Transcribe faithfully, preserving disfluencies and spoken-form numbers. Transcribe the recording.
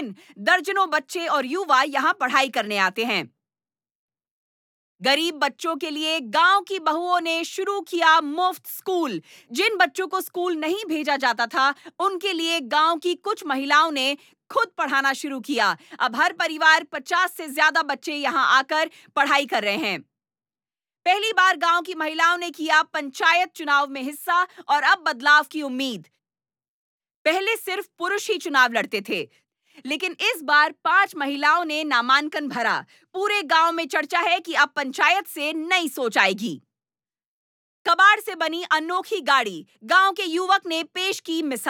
दर्जनों बच्चे और युवा यहाँ पढ़ाई करने आते हैं। गरीब बच्चों के लिए गांव की बहुओं ने शुरू किया मुफ्त स्कूल। जिन बच्चों को स्कूल नहीं भेजा जाता था, उनके लिए गांव की कुछ महिलाओं ने खुद पढ़ाना शुरू किया। अब हर परिवार पचास से ज्यादा बच्चे यहाँ आकर पढ़ाई कर रहे हैं। पहली बार गांव की महिलाओं ने किया पंचायत चुनाव में हिस्सा और अब बदलाव की उम्मीद। पहले सिर्फ पुरुष ही चुनाव लड़ते थे, लेकिन इस बार पांच महिलाओं ने नामांकन भरा। पूरे गांव में चर्चा है कि अब पंचायत से नई सोच आएगी। कबाड़ से बनी अनोखी गाड़ी, गांव के युवक ने पेश की मिसाल।